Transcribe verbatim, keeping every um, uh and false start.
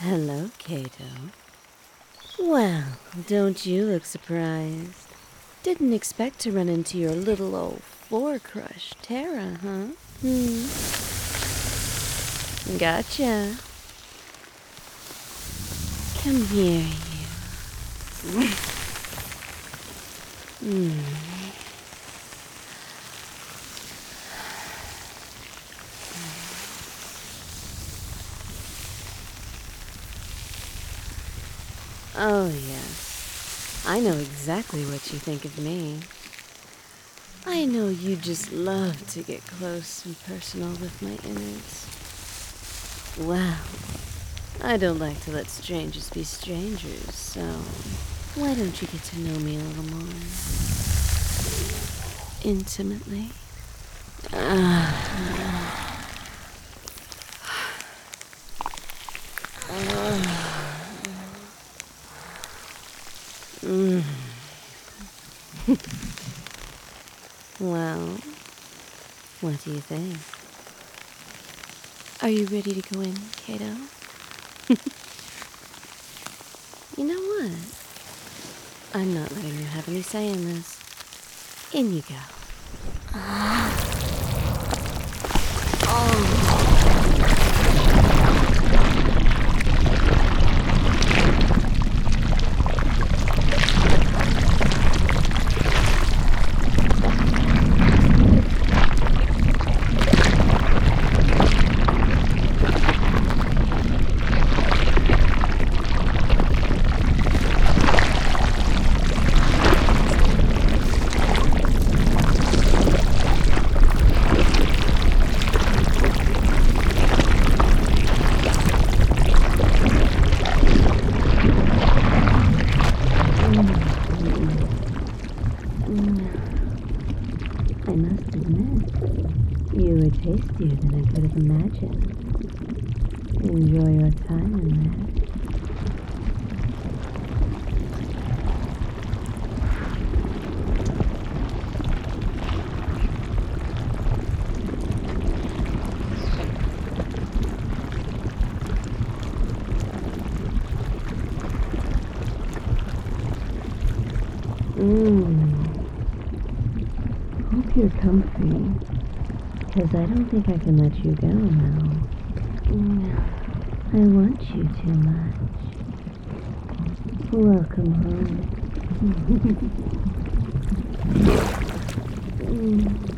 Hello, Kato. Well, don't you look surprised? Didn't expect to run into your little old floor crush, Tara, huh? Hmm. Gotcha. Come here, you. Hmm. Oh, yes. I know exactly what you think of me. I know you just love to get close and personal with my innards. Well, I don't like to let strangers be strangers, so why don't you get to know me a little more intimately? Uh, Mm. Well, what do you think? Are you ready to go in, Kato? You know what? I'm not letting you have any say in this. In you go. I must admit, you were tastier than I could have imagined. Enjoy your time in there. Mmm. Hope you're comfy, because I don't think I can let you go now. Mm, I want you too much. Welcome home. Mm.